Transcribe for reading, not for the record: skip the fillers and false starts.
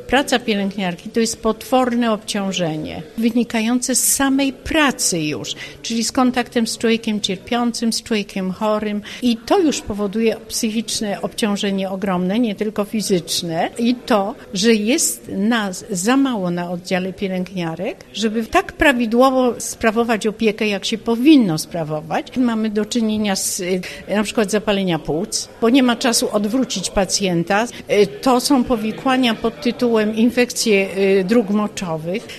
praca pielęgniarki to jest potworne obciążenie, wynikające z samej pracy już, czyli z kontaktem z człowiekiem cierpiącym, z człowiekiem chorym i to już powoduje psychiczne obciążenie ogromne, nie tylko fizyczne i to, że jest nas za mało na oddziale pielęgniarek, żeby tak prawidłowo sprawować opiekę, jak się powinno sprawować. Mamy do czynienia z na przykład zapalenia płuc, bo nie ma czasu odwrócić pacjenta. To są powikłania pod tytułem infekcje dróg moczowych.